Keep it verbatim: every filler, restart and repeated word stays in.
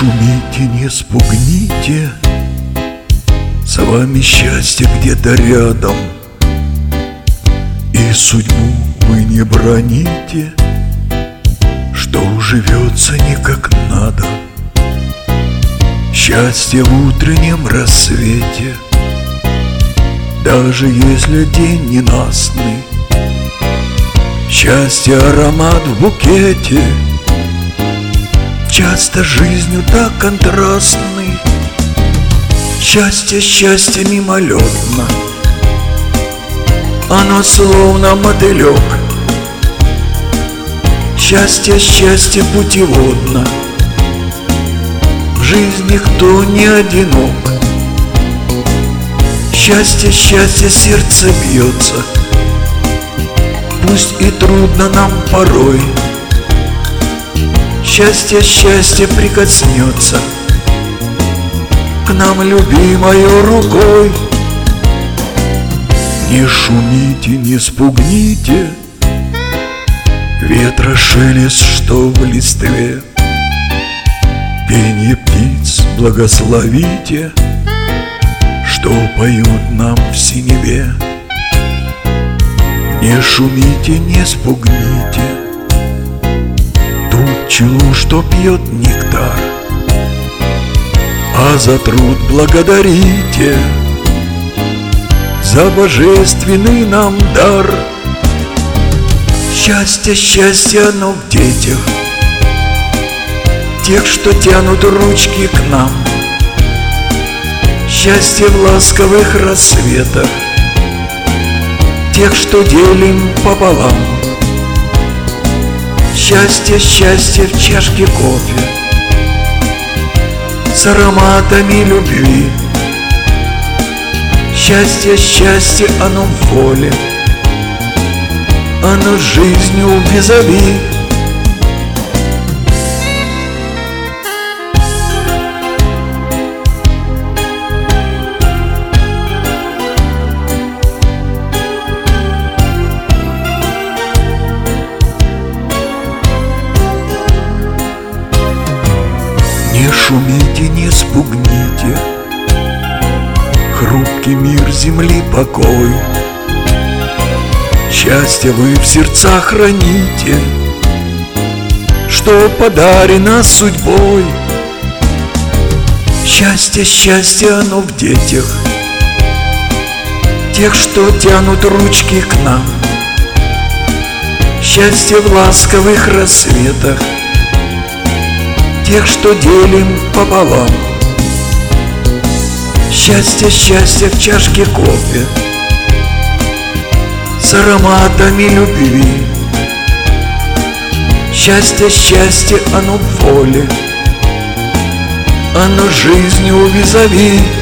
шумите, не спугните, с вами счастье где-то рядом, и судьбу вы не броните, что живется не как надо. Счастье в утреннем рассвете, даже если день ненастный. Счастье аромат в букете, часто жизнью так контрастный. Счастье, счастье мимолетно, оно словно мотылек. Счастье, счастье путеводно, в жизни кто не одинок. Счастье, счастье, сердце бьется, пусть и трудно нам порой. Счастье, счастье прикоснется к нам любимою рукой. Не шумите, не спугните ветра шелест, что в листве. Пенье птиц благословите, что поют нам в синеве. Не шумите, не спугните ту пчелу, что пьет нектар, а за труд благодарите, за божественный нам дар. Счастье, счастье, оно в детях, тех, что тянут ручки к нам. Счастье в ласковых рассветах, тех, что делим пополам. Счастье, счастье в чашке кофе с ароматами любви. Счастье, счастье, оно в воле, оно жизнью визави. Не шумите, не спугните хрупкий мир земли покой. Счастье вы в сердцах храните, что подарено судьбой. Счастье, счастье, оно в детях, тех, что тянут ручки к нам. Счастье в ласковых рассветах, тех, что делим пополам. Счастье, счастье в чашке кофе с ароматами любви. Счастье, счастье, оно в воле, оно жизнью визави.